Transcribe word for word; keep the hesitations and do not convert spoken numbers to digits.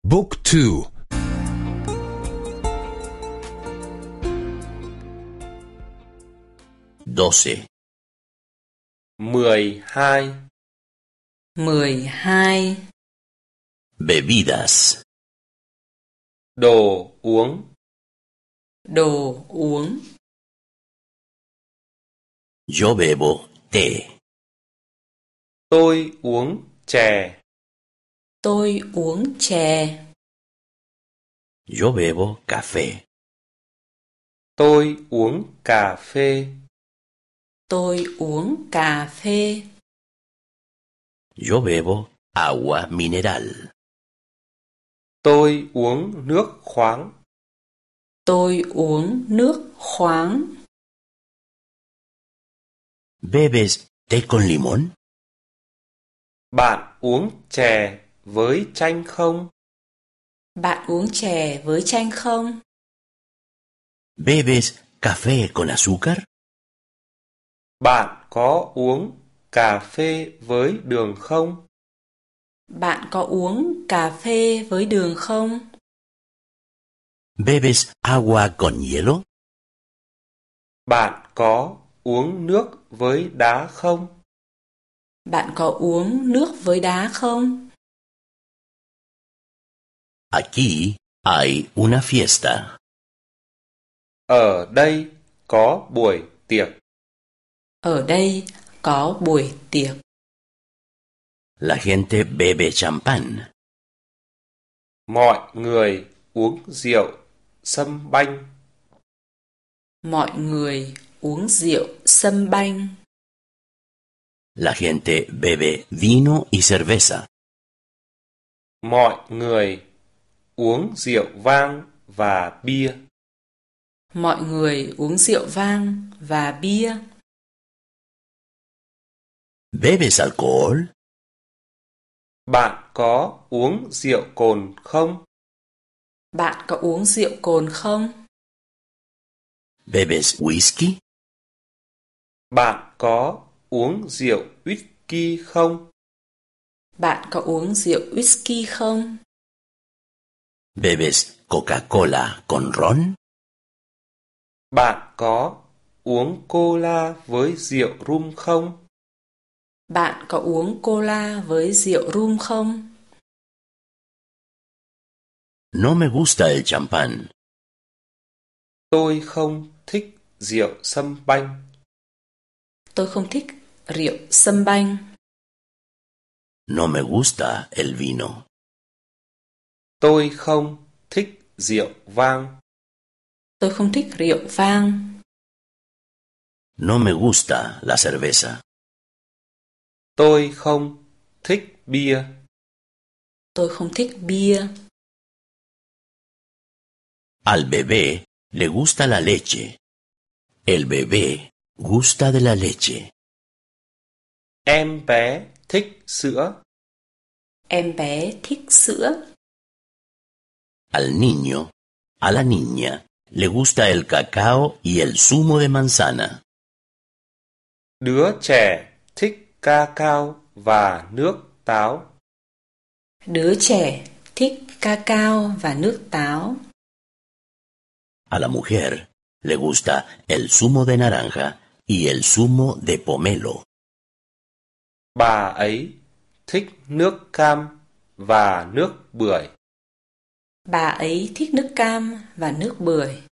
Book two. doce, mười hai, mười hai. bebidas, đồ uống, Đồ uống. yo bebo té, tôi uống chè, Tôi uống chè. yo bebo café, tôi uống cà phê, Tôi uống cà phê. yo bebo agua mineral, tôi uống nước khoáng, Tôi uống nước khoáng. ¿bebes té con limón? bạn uống chè với chanh không? Bạn uống chè với chanh không? ¿Bebes café con azúcar? Bạn có uống cà phê với đường không? Bạn có uống cà phê với đường không? ¿Bebes agua con hielo? Bạn có uống nước với đá không? Bạn có uống nước với đá không? Aquí hay una fiesta. Ở đây có buổi tiệc. Ở đây có buổi tiệc. La gente bebe champán. Mọi người uống rượu sâm banh. Mọi người uống rượu sâm banh. La gente bebe vino y cerveza. Mọi người uống rượu vang và bia. Mọi người uống rượu vang và bia. ¿Bebes alcohol? Bạn có uống rượu cồn không? Bạn có uống rượu cồn không? ¿Bebes whisky? Bạn có uống rượu whisky không? Bạn có uống rượu whisky không? ¿Bebes Coca-Cola con ron? Bạn có uống cola với rượu rum không? Bạn có uống cola với rượu rum không? No me gusta el champán. Tôi không thích rượu sâm banh. Tôi không thích rượu sâm banh. No me gusta el vino. Tôi không thích rượu vang. Tôi không thích rượu vang. No me gusta la cerveza. Tôi không thích bia. Tôi không thích bia. Al bebé le gusta la leche. El bebé gusta de la leche. Em bé thích sữa. Em bé thích sữa. Al niño, a la niña, le gusta el cacao y el zumo de manzana. Đứa trẻ thích ca cao và nước táo. Đứa trẻ thích ca cao và nước táo. A la mujer le gusta el zumo de naranja y el zumo de pomelo. Bà ấy thích nước cam và nước bưởi. Bà ấy thích nước cam và nước bưởi.